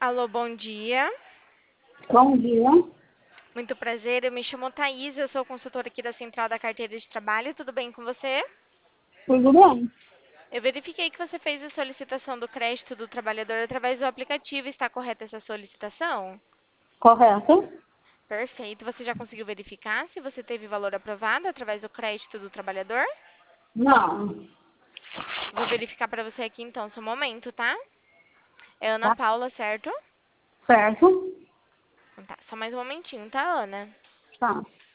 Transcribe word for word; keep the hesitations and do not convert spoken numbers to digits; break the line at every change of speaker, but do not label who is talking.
Alô, bom dia.
Bom dia.
Muito prazer, eu me chamo Thaís, eu sou consultora aqui da Central da Carteira de Trabalho, tudo bem com você?
Tudo bem?
Eu verifiquei que você fez a solicitação do crédito do trabalhador através do aplicativo, está correta essa solicitação?
Correto?
Perfeito, você já conseguiu verificar se você teve valor aprovado através do crédito do trabalhador?
Não.
Vou verificar para você aqui então, só um momento, tá? É Ana
Tá
Paula, certo?
certo?
Então tá, só mais um momentinho, tá, Ana?
Tá.